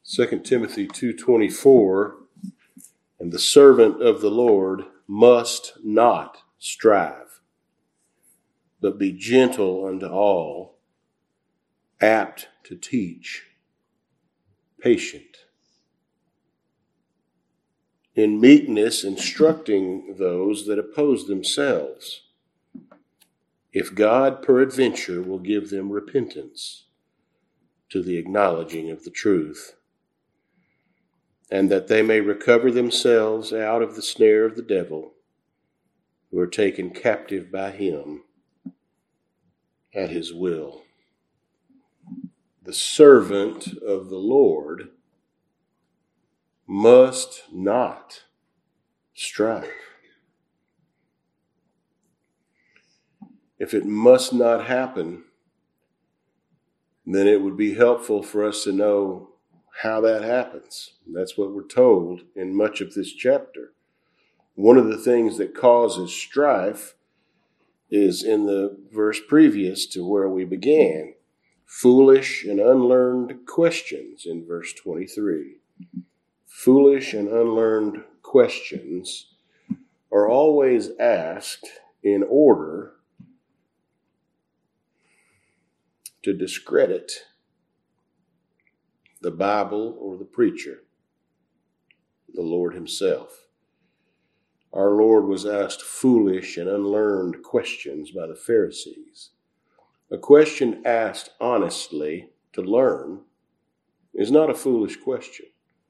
2 Timothy 2:24, and the servant of the Lord must not strive, but be gentle unto all, apt to teach, patient, in meekness instructing those that oppose themselves, if God peradventure will give them repentance to the acknowledging of the truth, and that they may recover themselves out of the snare of the devil, who are taken captive by him at his will. The servant of the Lord must not strive. If it must not happen, then it would be helpful for us to know how that happens. And that's what we're told in much of this chapter. One of the things that causes strife is in the verse previous to where we began. Foolish and unlearned questions in verse 23. Foolish and unlearned questions are always asked in order to discredit the Bible or the preacher, the Lord himself. Our Lord was asked foolish and unlearned questions by the Pharisees. A question asked honestly to learn is not a foolish question.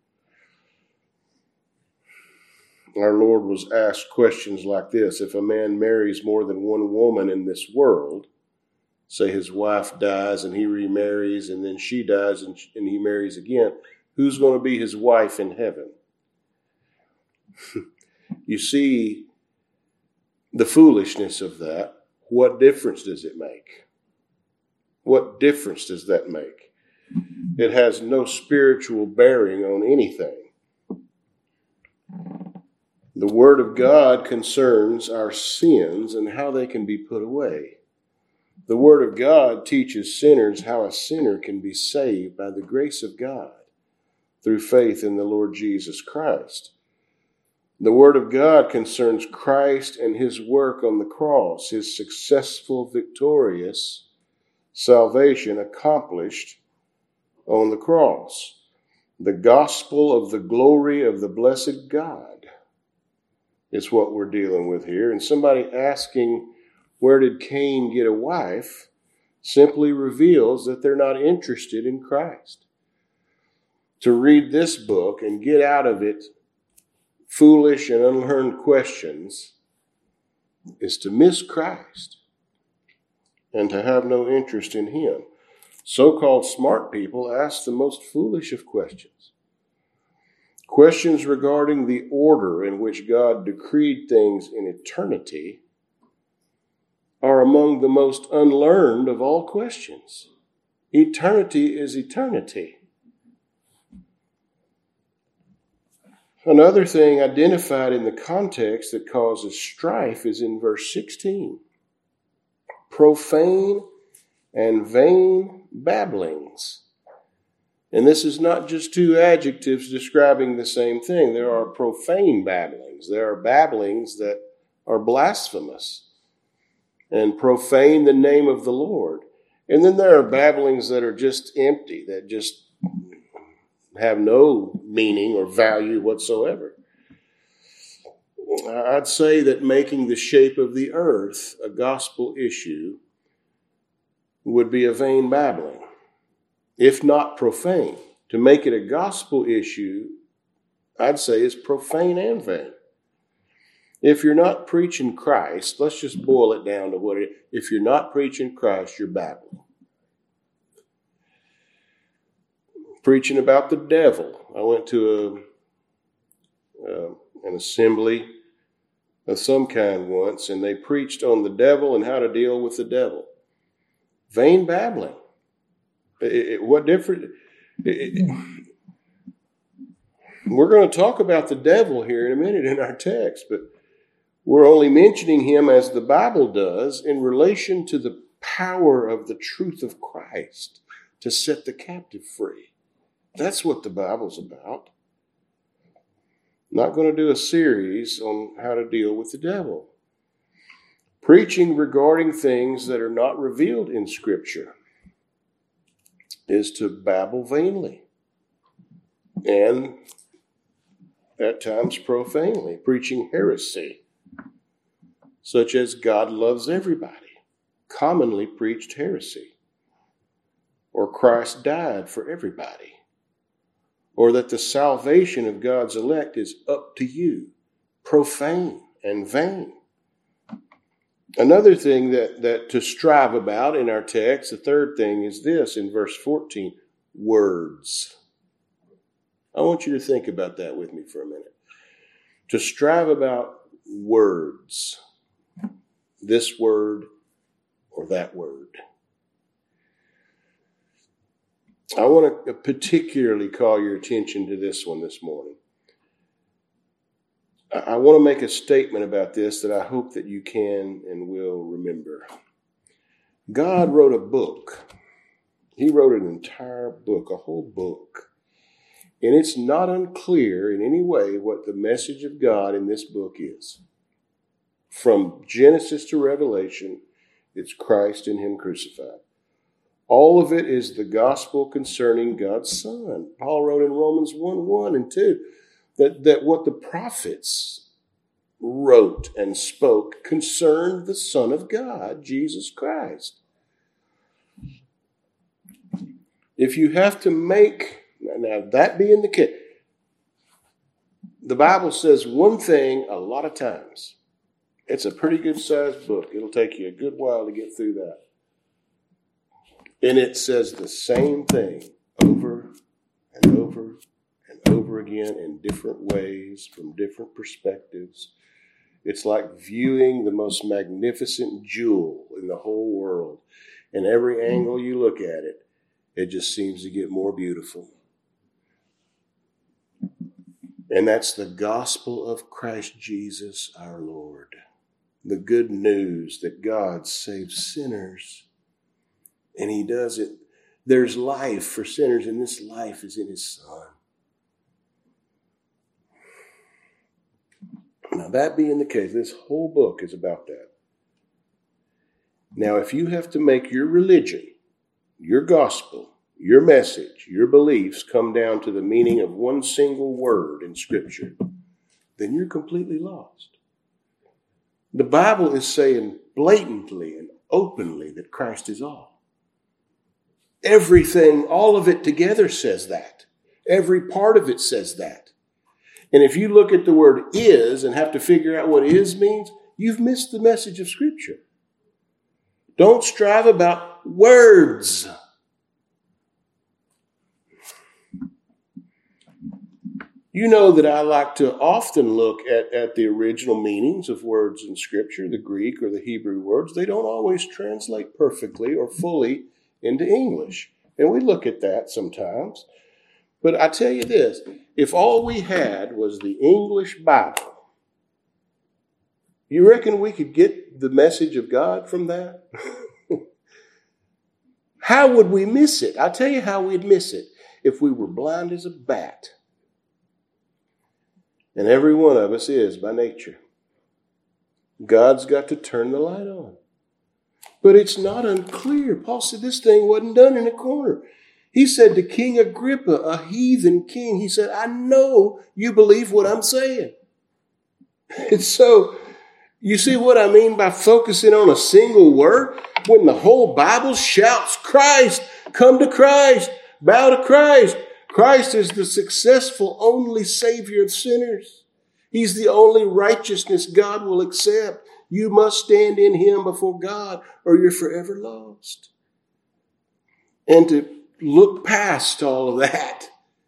Our Lord was asked questions like this: if a man marries more than one woman in this world, say his wife dies and he remarries, and then she dies and he marries again, who's going to be his wife in heaven? You see the foolishness of that. What difference does it make? What difference does that make? It has no spiritual bearing on anything. The Word of God concerns our sins and how they can be put away. The Word of God teaches sinners how a sinner can be saved by the grace of God through faith in the Lord Jesus Christ. The Word of God concerns Christ and his work on the cross, his successful, victorious salvation accomplished on the cross. The gospel of the glory of the blessed God is what we're dealing with here. And somebody asking, where did Cain get a wife, simply reveals that they're not interested in Christ. To read this book and get out of it foolish and unlearned questions is to miss Christ and to have no interest in him. So-called smart people ask the most foolish of questions. Questions regarding the order in which God decreed things in eternity are among the most unlearned of all questions. Eternity is eternity. Another thing identified in the context that causes strife is in verse 16. Profane and vain babblings. And this is not just two adjectives describing the same thing. There are profane babblings. There are babblings that are blasphemous and profane the name of the Lord. And then there are babblings that are just empty, that just have no meaning or value whatsoever. I'd say that making the shape of the earth a gospel issue would be a vain babbling, if not profane. To make it a gospel issue, I'd say is profane and vain. If you're not preaching Christ, let's just boil it down to what it is. If you're not preaching Christ, you're babbling. Preaching about the devil. I went to an assembly of some kind once, and they preached on the devil and how to deal with the devil. Vain babbling. What different? We're going to talk about the devil here in a minute in our text, but we're only mentioning him as the Bible does in relation to the power of the truth of Christ to set the captive free. That's what the Bible's about. Not going to do a series on how to deal with the devil. Preaching regarding things that are not revealed in Scripture is to babble vainly and at times profanely, preaching heresy, such as God loves everybody, commonly preached heresy, or Christ died for everybody, or that the salvation of God's elect is up to you, profane and vain. Another thing that to strive about in our text, the third thing is this in verse 14, words. I want you to think about that with me for a minute. To strive about words, this word or that word. I want to particularly call your attention to this one this morning. I want to make a statement about this that I hope that you can and will remember. God wrote a book. He wrote an entire book, a whole book. And it's not unclear in any way what the message of God in this book is. From Genesis to Revelation, it's Christ and Him crucified. All of it is the gospel concerning God's Son. Paul wrote in Romans 1:1 and 2 that what the prophets wrote and spoke concerned the Son of God, Jesus Christ. If you have to make, now that being the case, the Bible says one thing a lot of times. It's a pretty good sized book. It'll take you a good while to get through that. And it says the same thing over and over and over again in different ways, from different perspectives. It's like viewing the most magnificent jewel in the whole world. And every angle you look at it, it just seems to get more beautiful. And that's the gospel of Christ Jesus our Lord. The good news that God saves sinners. And He does it. There's life for sinners, and this life is in His Son. Now, that being the case, this whole book is about that. Now, if you have to make your religion, your gospel, your message, your beliefs come down to the meaning of one single word in Scripture, then you're completely lost. The Bible is saying blatantly and openly that Christ is all. Everything, all of it together says that. Every part of it says that. And if you look at the word is and have to figure out what is means, you've missed the message of Scripture. Don't strive about words. You know that I like to often look at the original meanings of words in Scripture, the Greek or the Hebrew words. They don't always translate perfectly or fully into English. And we look at that sometimes. But I tell you this, if all we had was the English Bible, you reckon we could get the message of God from that? How would we miss it? I'll tell you how we'd miss it. If we were blind as a bat. And every one of us is by nature. God's got to turn the light on. But it's not unclear. Paul said this thing wasn't done in a corner. He said to King Agrippa, a heathen king, he said, I know you believe what I'm saying. And so, you see what I mean by focusing on a single word? When the whole Bible shouts, Christ, come to Christ, bow to Christ. Christ is the successful only Savior of sinners. He's the only righteousness God will accept. You must stand in Him before God or you're forever lost. And to look past all of that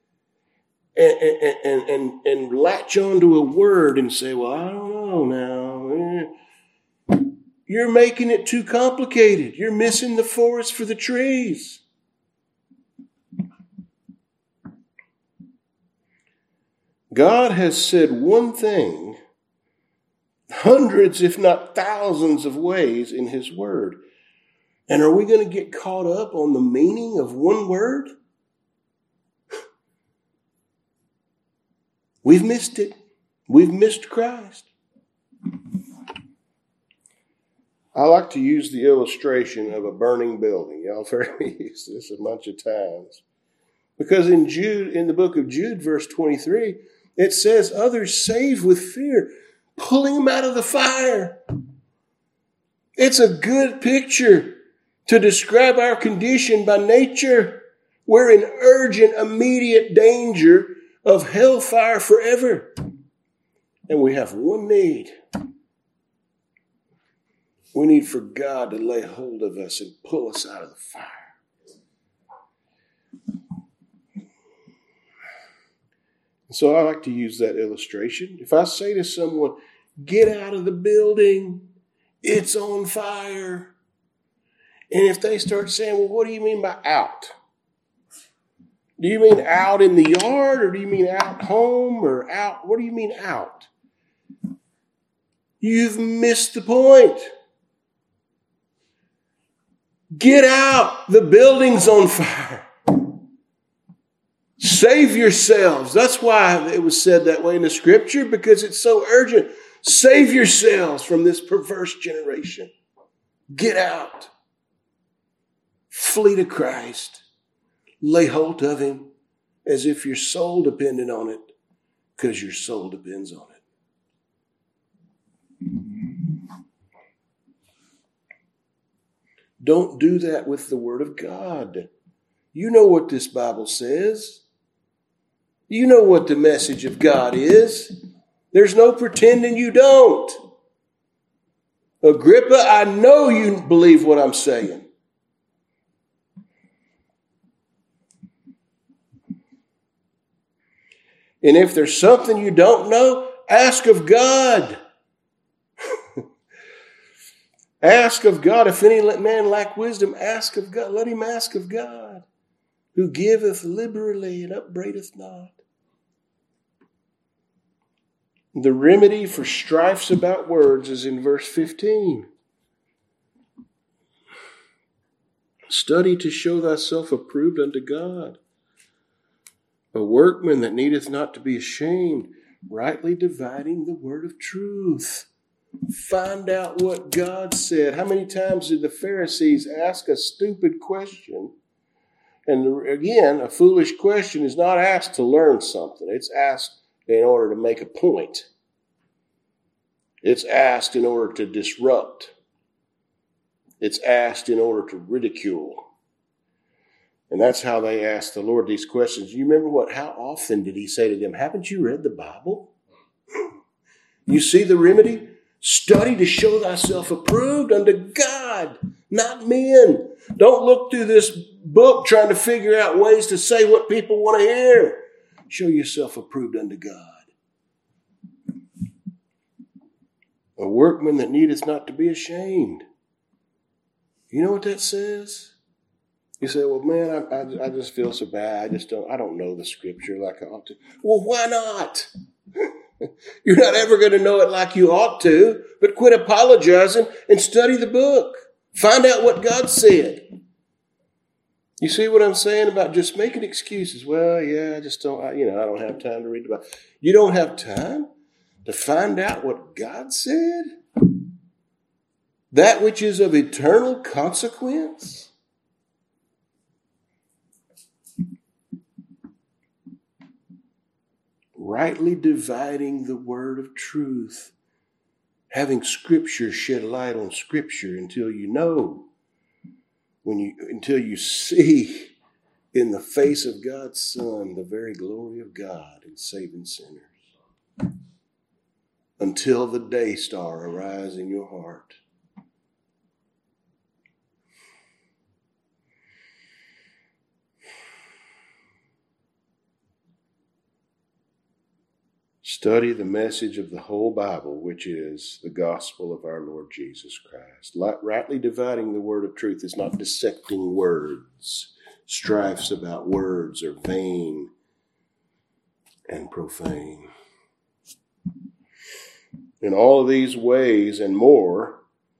and latch onto a word and say, well, I don't know now. You're making it too complicated. You're missing the forest for the trees. God has said one thing hundreds, if not thousands of ways in His Word. And are we going to get caught up on the meaning of one word? We've missed it. We've missed Christ. I like to use the illustration of a burning building. Y'all have heard me use this a bunch of times. Because in the book of Jude, verse 23, it says, others saved with fear, pulling them out of the fire. It's a good picture to describe our condition by nature. We're in urgent, immediate danger of hellfire forever. And we have one need. We need for God to lay hold of us and pull us out of the fire. So I like to use that illustration. If I say to someone, get out of the building, it's on fire. And if they start saying, well, what do you mean by out? Do you mean out in the yard, or do you mean out home, or out? What do you mean out? You've missed the point. Get out. The building's on fire. Save yourselves. That's why it was said that way in the scripture, because it's so urgent. Save yourselves from this perverse generation. Get out. Flee to Christ. Lay hold of him as if your soul depended on it, because your soul depends on it. Don't do that with the Word of God. You know what this Bible says. You know what the message of God is. There's no pretending you don't. Agrippa, I know you believe what I'm saying. And if there's something you don't know, ask of God. Ask of God. If any man lack wisdom, ask of God. Let him ask of God, who giveth liberally and upbraideth not. The remedy for strifes about words is in verse 15. Study to show thyself approved unto God, a workman that needeth not to be ashamed, rightly dividing the word of truth. Find out what God said. How many times did the Pharisees ask a stupid question? And again, a foolish question is not asked to learn something. It's asked in order to make a point. It's asked in order to disrupt. It's asked in order to ridicule. And that's how they asked the Lord these questions. You remember how often did he say to them, haven't you read the Bible? You see the remedy? Study to show thyself approved unto God, not men. Don't look through this book trying to figure out ways to say what people want to hear. Show yourself approved unto God. A workman that needeth not to be ashamed. You know what that says? You say, well, man, I just feel so bad. I don't know the scripture like I ought to. Well, why not? You're not ever going to know it like you ought to, but quit apologizing and study the book. Find out what God said. You see what I'm saying about just making excuses? Well, yeah, I don't have time to read the Bible. You don't have time to find out what God said? That which is of eternal consequence? Rightly dividing the word of truth. Having Scripture shed light on Scripture until you know, until you see in the face of God's Son the very glory of God in saving sinners. Until the day star arise in your heart. Study the message of the whole Bible, which is the gospel of our Lord Jesus Christ. Rightly dividing the word of truth is not dissecting words. Strifes about words are vain and profane. In all of these ways and more,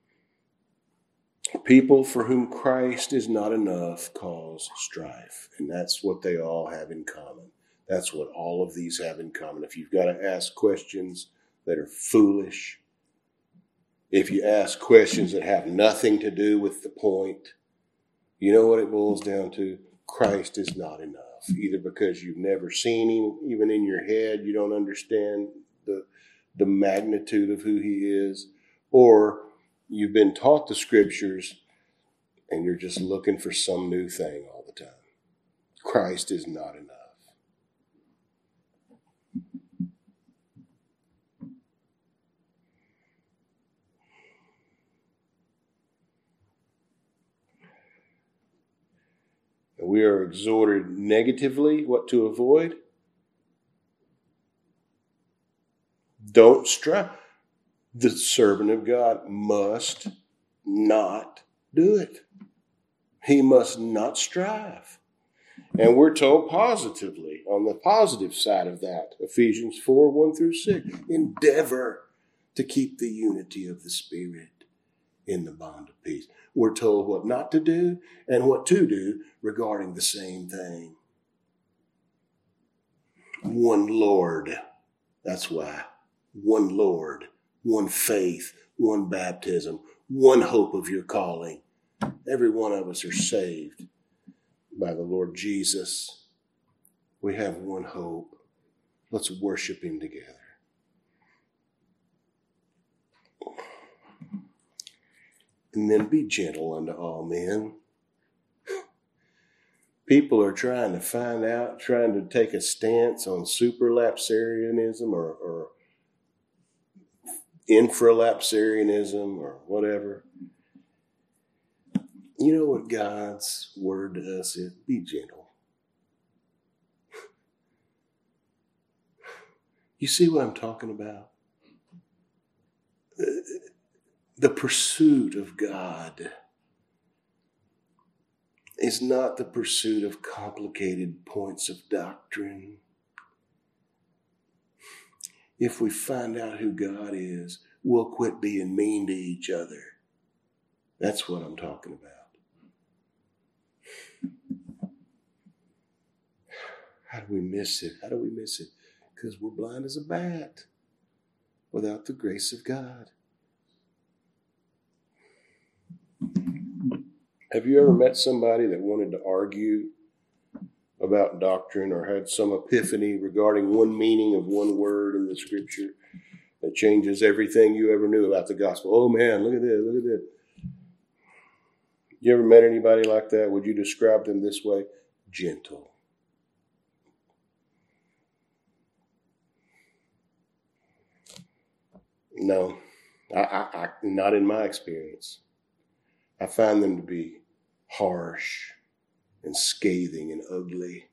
people for whom Christ is not enough cause strife. And that's what they all have in common. That's what all of these have in common. If you've got to ask questions that are foolish, if you ask questions that have nothing to do with the point, you know what it boils down to? Christ is not enough. Either because you've never seen him, even in your head, you don't understand the magnitude of who he is, or you've been taught the scriptures and you're just looking for some new thing all the time. Christ is not enough. We are exhorted negatively what to avoid. Don't strive. The servant of God must not do it. He must not strive. And we're told positively, on the positive side of that, Ephesians 4, 1 through 6, endeavor to keep the unity of the Spirit in the bond of peace. We're told what not to do and what to do regarding the same thing. One Lord. That's why. One Lord, one faith, one baptism, one hope of your calling. Every one of us are saved by the Lord Jesus. We have one hope. Let's worship him together. And then be gentle unto all men. People are trying to find out, trying to take a stance on supralapsarianism or infralapsarianism or whatever. You know what God's word to us is? Be gentle. You see what I'm talking about? The pursuit of God is not the pursuit of complicated points of doctrine. If we find out who God is, we'll quit being mean to each other. That's what I'm talking about. How do we miss it? How do we miss it? Because we're blind as a bat without the grace of God. Have you ever met somebody that wanted to argue about doctrine or had some epiphany regarding one meaning of one word in the scripture that changes everything you ever knew about the gospel? Oh man, look at this, look at this. You ever met anybody like that? Would you describe them this way? Gentle. No, I not in my experience. I find them to be harsh and scathing and ugly,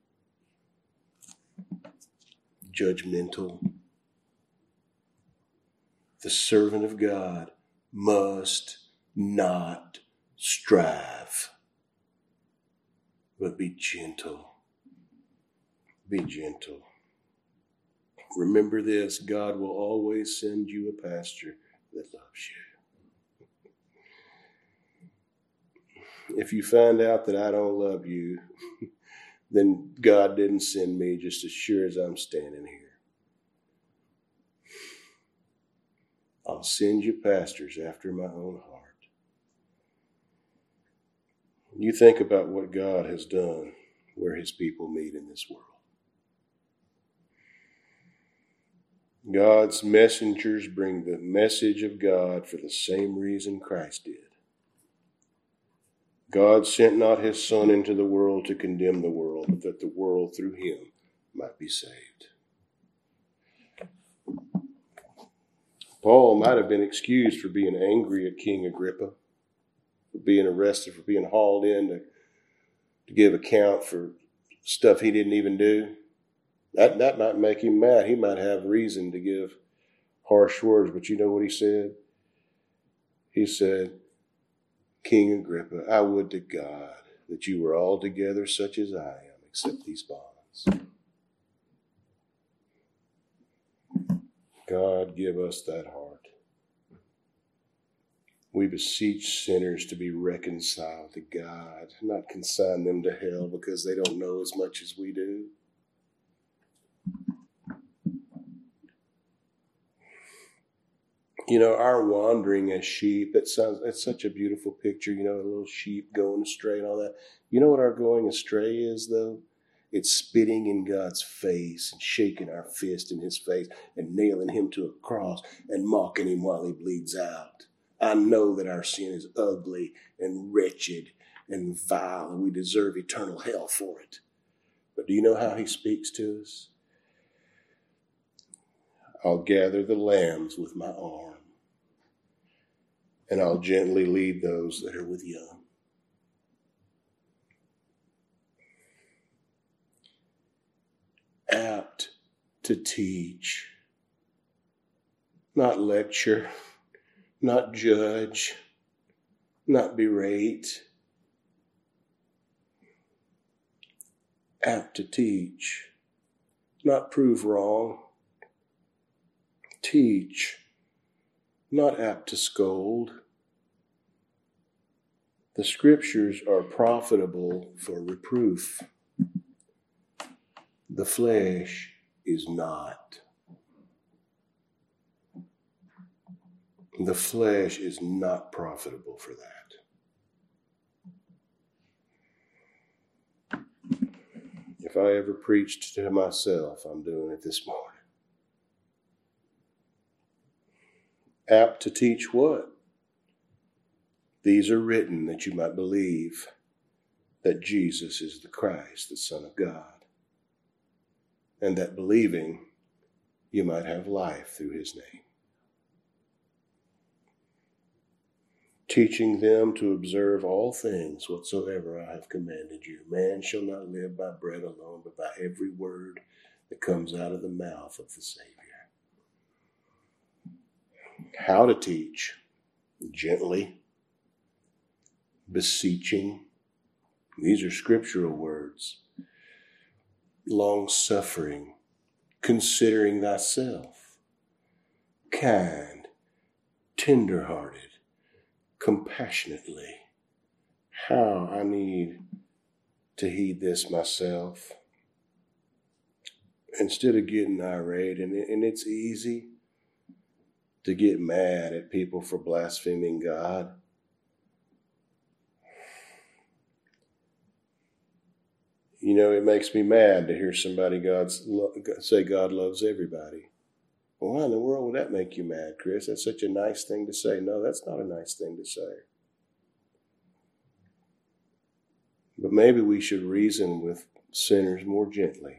judgmental. The servant of God must not strive, but be gentle. Be gentle. Remember this, God will always send you a pastor that loves you. If you find out that I don't love you, then God didn't send me, just as sure as I'm standing here. I'll send you pastors after my own heart. You think about what God has done where his people meet in this world. God's messengers bring the message of God for the same reason Christ did. God sent not his Son into the world to condemn the world, but that the world through him might be saved. Paul might have been excused for being angry at King Agrippa, for being arrested, for being hauled in to give account for stuff he didn't even do. That might make him mad. He might have reason to give harsh words, but you know what he said? He said, King Agrippa, I would to God that you were altogether such as I am, except these bonds. God, give us that heart. We beseech sinners to be reconciled to God, not consign them to hell because they don't know as much as we do. Our wandering as sheep, that's such a beautiful picture, a little sheep going astray and all that. You know what our going astray is, though? It's spitting in God's face and shaking our fist in his face and nailing him to a cross and mocking him while he bleeds out. I know that our sin is ugly and wretched and vile, and we deserve eternal hell for it. But do you know how he speaks to us? I'll gather the lambs with my arm, and I'll gently lead those that are with young. Apt to teach, not lecture, not judge, not berate. Apt to teach, not prove wrong. Teach, not apt to scold. The scriptures are profitable for reproof. The flesh is not. The flesh is not profitable for that. If I ever preached to myself, I'm doing it this morning. Apt to teach what? These are written that you might believe that Jesus is the Christ, the Son of God, and that believing you might have life through his name. Teaching them to observe all things whatsoever I have commanded you. Man shall not live by bread alone, but by every word that comes out of the mouth of the Savior. How to teach? Gently, beseeching. These are scriptural words. Long-suffering, considering thyself, kind, tender-hearted, compassionately. How I need to heed this myself. Instead of getting irate, and it's easy to get mad at people for blaspheming God. It makes me mad to hear somebody say God loves everybody. Well, why in the world would that make you mad, Chris? That's such a nice thing to say. No, that's not a nice thing to say. But maybe we should reason with sinners more gently.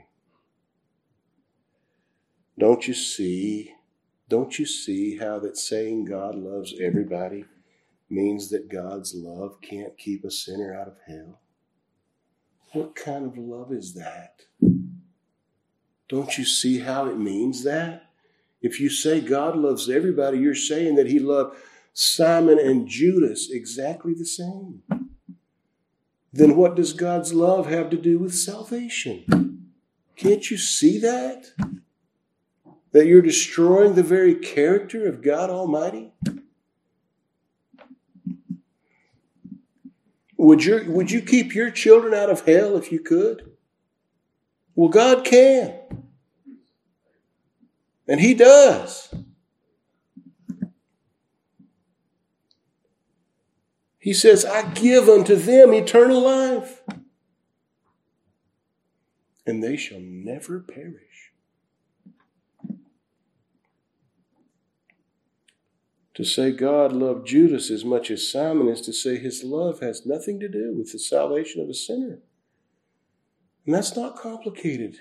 Don't you see how that saying God loves everybody means that God's love can't keep a sinner out of hell? What kind of love is that? Don't you see how it means that? If you say God loves everybody, you're saying that he loved Simon and Judas exactly the same. Then what does God's love have to do with salvation? Can't you see that? That you're destroying the very character of God Almighty? Would you keep your children out of hell if you could? Well, God can. And he does. He says, I give unto them eternal life, and they shall never perish. To say God loved Judas as much as Simon is to say his love has nothing to do with the salvation of a sinner. And that's not complicated.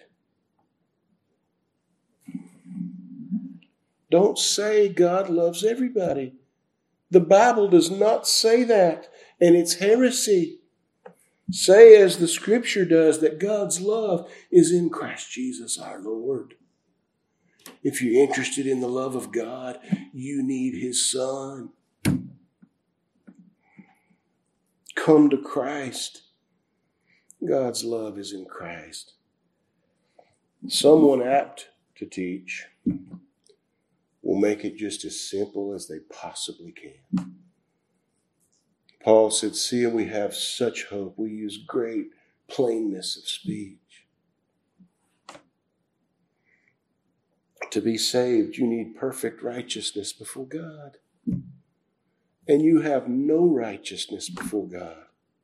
Don't say God loves everybody. The Bible does not say that, and it's heresy. Say as the Scripture does, that God's love is in Christ Jesus our Lord. If you're interested in the love of God, you need his Son. Come to Christ. God's love is in Christ. Someone apt to teach will make it just as simple as they possibly can. Paul said, seeing we have such hope, we use great plainness of speech. To be saved, you need perfect righteousness before God. And you have no righteousness before God.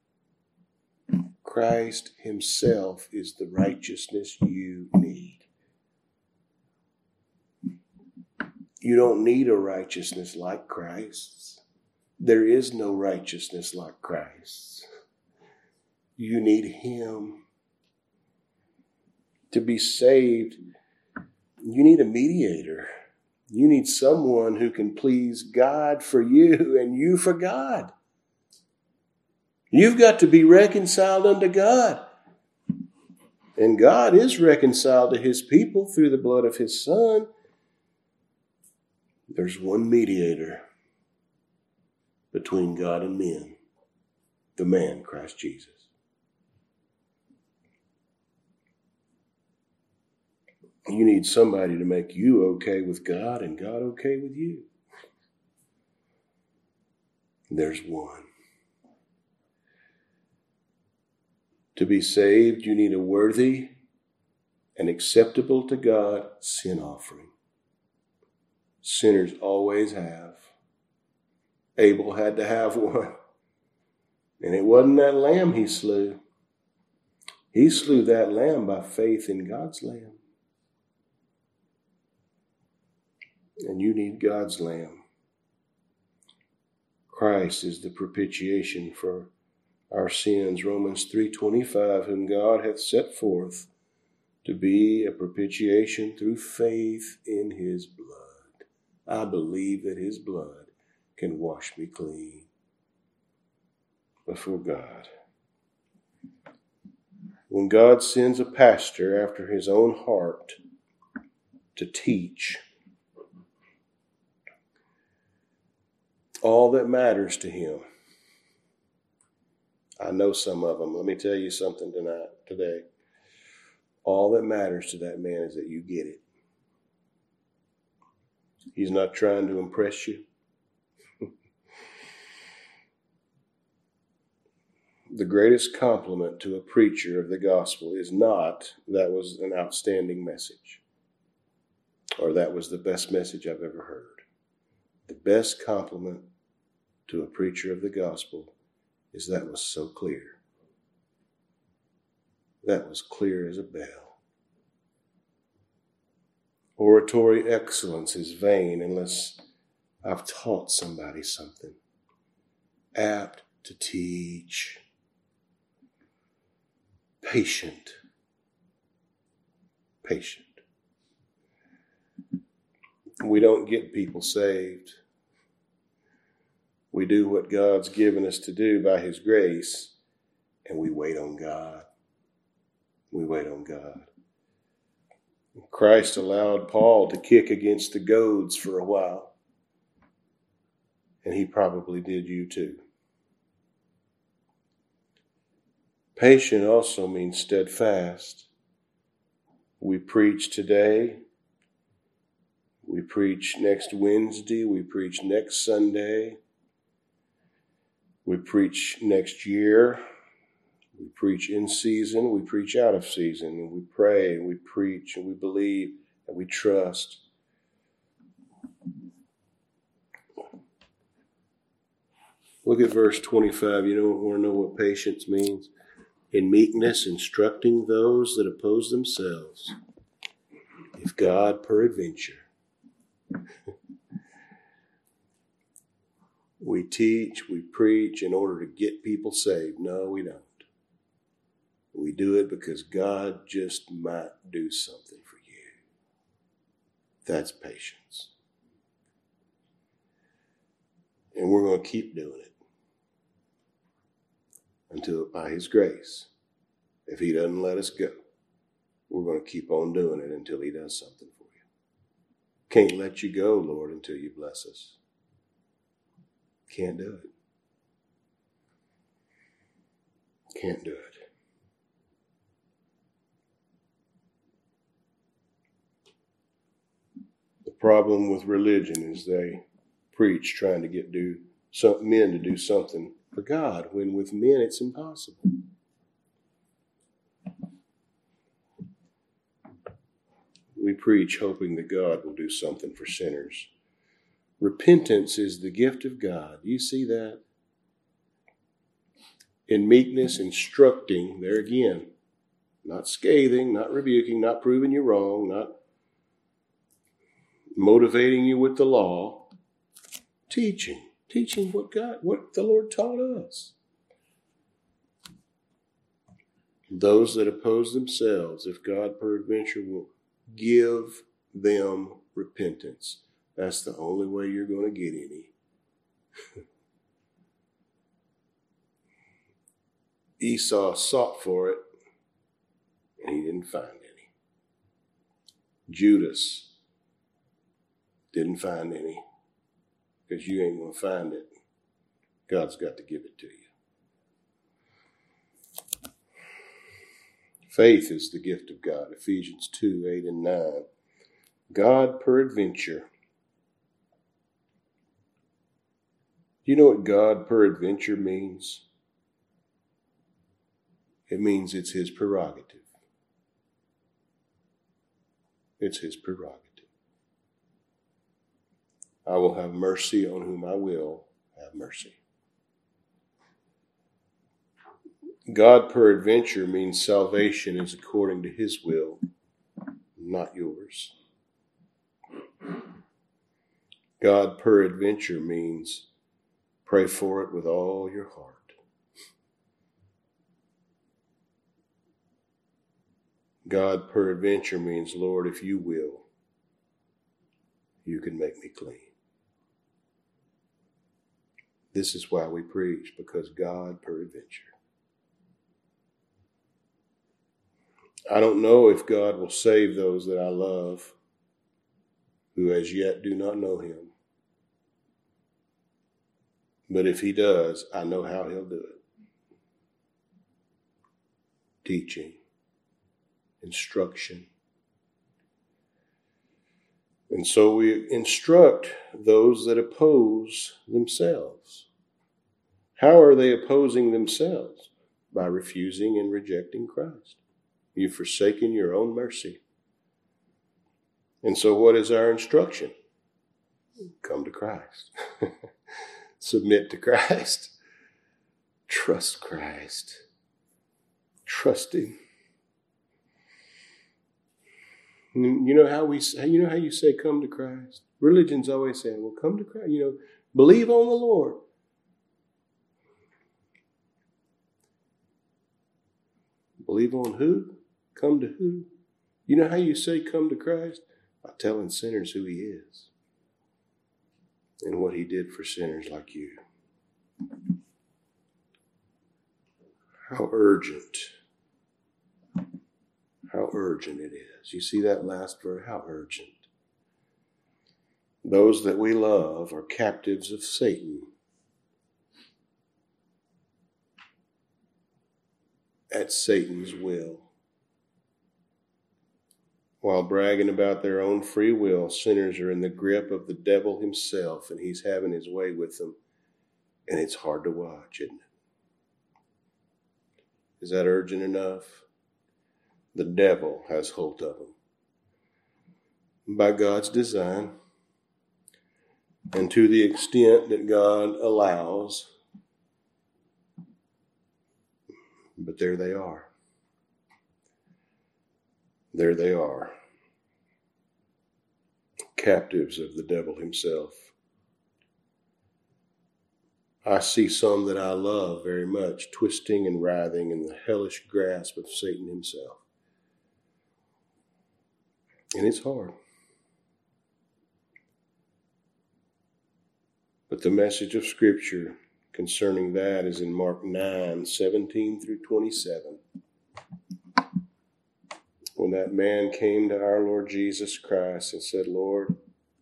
Christ himself is the righteousness you need. You don't need a righteousness like Christ's. There is no righteousness like Christ's. You need him. To be saved, you need a mediator. You need someone who can please God for you and you for God. You've got to be reconciled unto God. And God is reconciled to his people through the blood of his Son. There's one mediator between God and men, the man, Christ Jesus. You need somebody to make you okay with God and God okay with you. There's one. To be saved, you need a worthy and acceptable to God sin offering. Sinners always have. Abel had to have one. And it wasn't that lamb he slew. He slew that lamb by faith in God's lamb. And you need God's lamb. Christ is the propitiation for our sins. Romans 3:25, whom God hath set forth to be a propitiation through faith in his blood. I believe that his blood can wash me clean before God. When God sends a pastor after his own heart to teach, all that matters to him, I know some of them. Let me tell you something today. All that matters to that man is that you get it. He's not trying to impress you. The greatest compliment to a preacher of the gospel is not, that was an outstanding message, or that was the best message I've ever heard. The best compliment to a preacher of the gospel is that was so clear. That was clear as a bell. Oratory excellence is vain unless I've taught somebody something. Apt to teach. Patient. We don't get people saved. We do what God's given us to do by his grace, and we wait on God. We wait on God. Christ allowed Paul to kick against the goads for a while, and he probably did you too. Patient also means steadfast. We preach today. We preach next Wednesday. We preach next Sunday. We preach next year. We preach in season. We preach out of season. And we pray and we preach and we believe and we trust. Look at verse 25. You want to know what patience means? In meekness, instructing those that oppose themselves, if God peradventure. We teach, we preach in order to get people saved. No, we don't. We do it because God just might do something for you. That's patience. And we're going to keep doing it until, by his grace, if he doesn't let us go, we're going to keep on doing it until he does something for you. Can't let you go, Lord, until you bless us. Can't do it. Can't do it. The problem with religion is they preach trying to get men to do something for God, when with men it's impossible. we preach hoping that God will do something for sinners. Repentance is the gift of God. You see that? In meekness, instructing, there again, not scathing, not rebuking, not proving you wrong, not motivating you with the law, teaching what the Lord taught us. Those that oppose themselves, if God peradventure will give them repentance, that's the only way you're going to get any. Esau sought for it, and he didn't find any. Judas didn't find any, because you ain't going to find it. God's got to give it to you. Faith is the gift of God. Ephesians 2:8-9. God peradventure. Do you know what God peradventure means? It means it's his prerogative. It's his prerogative. I will have mercy on whom I will have mercy. God peradventure means salvation is according to his will, not yours. God peradventure means pray for it with all your heart. God peradventure means, Lord, if you will, you can make me clean. This is why we preach, because God peradventure. I don't know if God will save those that I love who as yet do not know him. But if he does, I know how he'll do it. Teaching, instruction. And so we instruct those that oppose themselves. How are they opposing themselves? By refusing and rejecting Christ. You've forsaken your own mercy. And so what is our instruction? Come to Christ. Submit to Christ. Trust Christ. Trust him. You know how you say come to Christ? Religion's always saying, well, come to Christ. Believe on the Lord. Believe on who? Come to who? You know how you say come to Christ? By telling sinners who he is and what he did for sinners like you. How urgent it is. You see that last verse? How urgent. Those that we love are captives of Satan. At Satan's will. While bragging about their own free will, sinners are in the grip of the devil himself, and he's having his way with them. And it's hard to watch, isn't it? Is that urgent enough? The devil has hold of them. By God's design, and to the extent that God allows. But there they are. There they are. Captives of the devil himself. I see some that I love very much twisting and writhing in the hellish grasp of Satan himself. And it's hard. But the message of Scripture concerning that is in Mark 9:17-27. When that man came to our Lord Jesus Christ and said, Lord,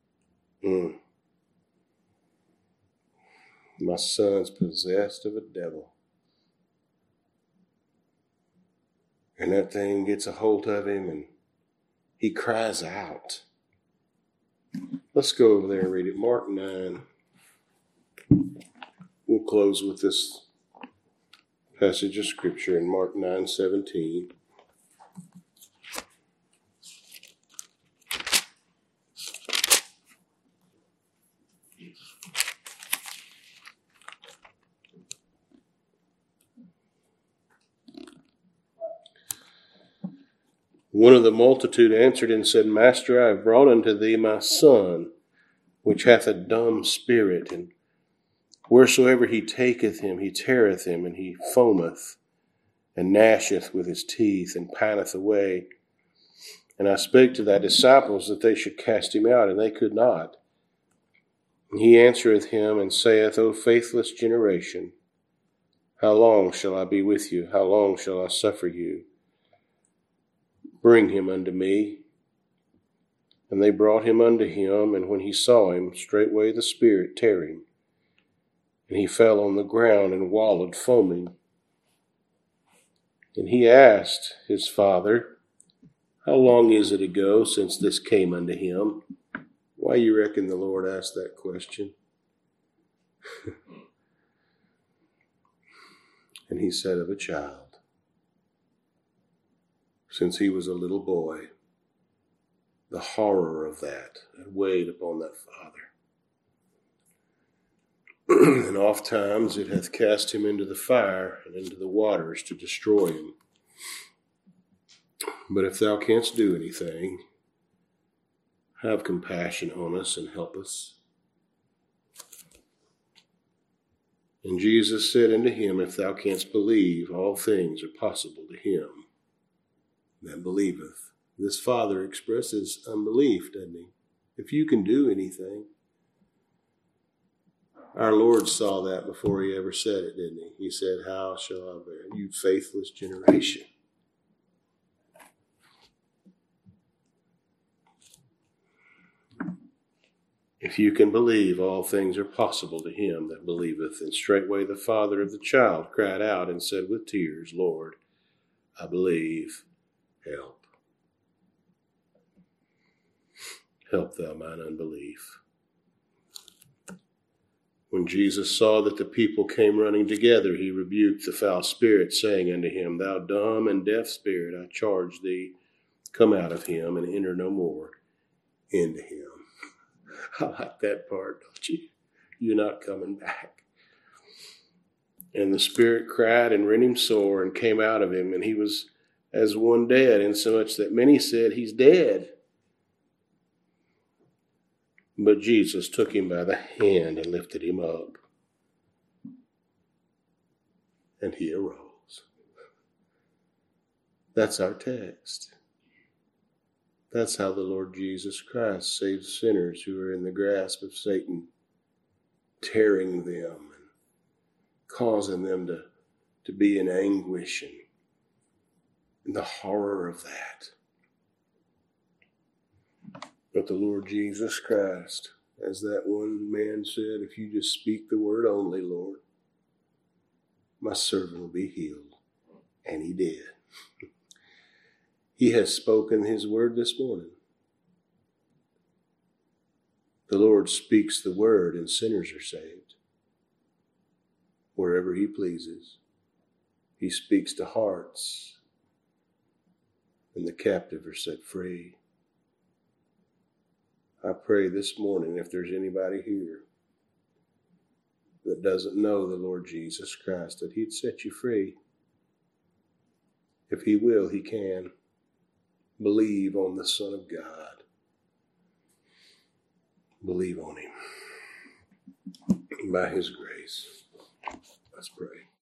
my son's possessed of a devil. And that thing gets a hold of him and he cries out. Let's go over there and read it. Mark 9. We'll close with this passage of Scripture in Mark 9:17. One of the multitude answered and said, Master, I have brought unto thee my son, which hath a dumb spirit, and wheresoever he taketh him, he teareth him, and he foameth, and gnasheth with his teeth, and pineth away. And I spake to thy disciples that they should cast him out, and they could not. And he answereth him, and saith, O faithless generation, how long shall I be with you? How long shall I suffer you? Bring him unto me. And they brought him unto him, and when he saw him, straightway the spirit tare him. And he fell on the ground and wallowed foaming. And he asked his father, How long is it ago since this came unto him? Why you reckon the Lord asked that question? And he said, Of a child, since he was a little boy. The horror of that had weighed upon that father. And oft times it hath cast him into the fire and into the waters to destroy him. But if thou canst do anything, have compassion on us and help us. And Jesus said unto him, If thou canst believe, all things are possible to him that believeth. This father expresses unbelief, doesn't he? If you can do anything. Our Lord saw that before he ever said it, didn't he? He said, How shall I bear you faithless generation? If you can believe, all things are possible to him that believeth. And straightway the father of the child cried out and said with tears, Lord, I believe, help. Help thou mine unbelief. When Jesus saw that the people came running together, he rebuked the foul spirit, saying unto him, Thou dumb and deaf spirit, I charge thee, come out of him and enter no more into him. I like that part, don't you? You're not coming back. And the spirit cried and rent him sore and came out of him, and he was as one dead, insomuch that many said, He's dead. But Jesus took him by the hand and lifted him up. And he arose. That's our text. That's how the Lord Jesus Christ saves sinners who are in the grasp of Satan, tearing them and causing them to be in anguish and the horror of that. But the Lord Jesus Christ, as that one man said, if you just speak the word only, Lord, my servant will be healed. And he did. He has spoken his word this morning. The Lord speaks the word and sinners are saved. Wherever he pleases. He speaks to hearts and the captive are set free. I pray this morning, if there's anybody here that doesn't know the Lord Jesus Christ, that he'd set you free. If he will, he can. Believe on the Son of God. Believe on him. By his grace. Let's pray.